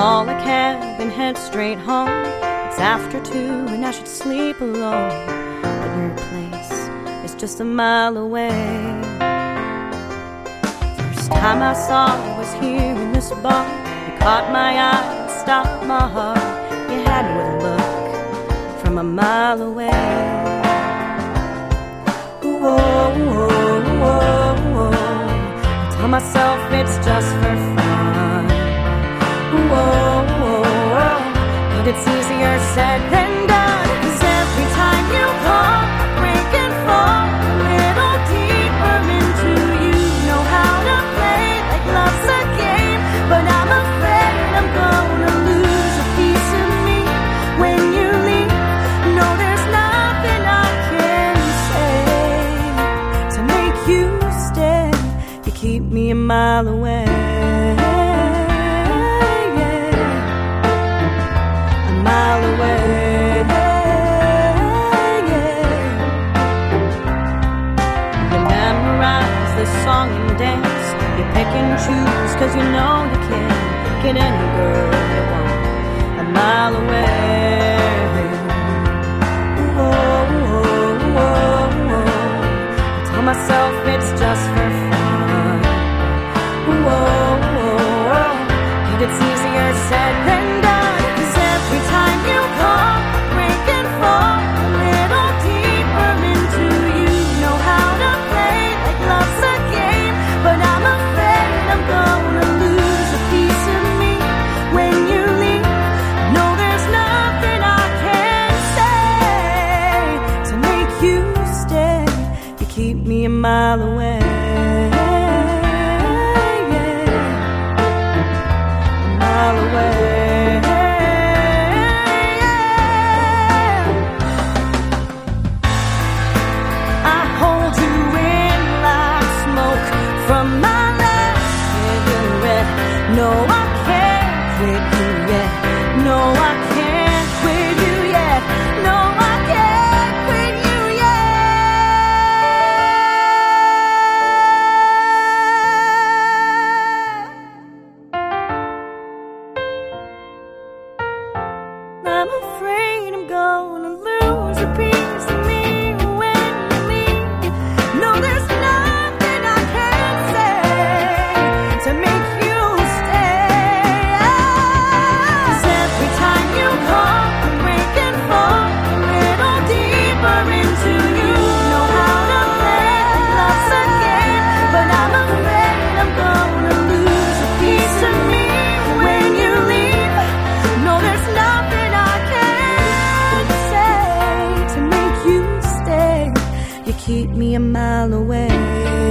call a cab and head straight home. It's after 2 and I should sleep alone, but your place is just a mile away. First time I saw you was here in this bar. You caught my eye and stopped my heart. You had me with a look from a mile away. Whoa, whoa, whoa, whoa. I tell myself it's just for fun. Whoa, whoa, whoa. But it's easier said than done. 'Cause every time you call, I break and fall a little deeper into you. Know how to play like love's a game, but I'm afraid I'm gonna lose a piece of me when you leave. No, there's nothing I can say to make you stay. You keep me a mile away. Mile away, You memorize this song and dance. You pick and choose 'cause you know you can't get any girl you want a mile away. Whoa, whoa, whoa, whoa. I tell myself it's just for fun. Whoa, whoa, whoa. And it's easier said than done. Every time you call, break and fall a little deeper into you. Know how to play like love's a game, but I'm afraid I'm gonna lose a piece of me when you leave. No, there's nothing I can say to make you stay. You keep me a mile away. A mile away. No, I can't quit you yet. No, I can't quit you yet. No, I can't quit you yet. I'm afraid I'm gonna lose a piece of me when you leave. No, there's nothing I can say to make you. Keep me a mile away.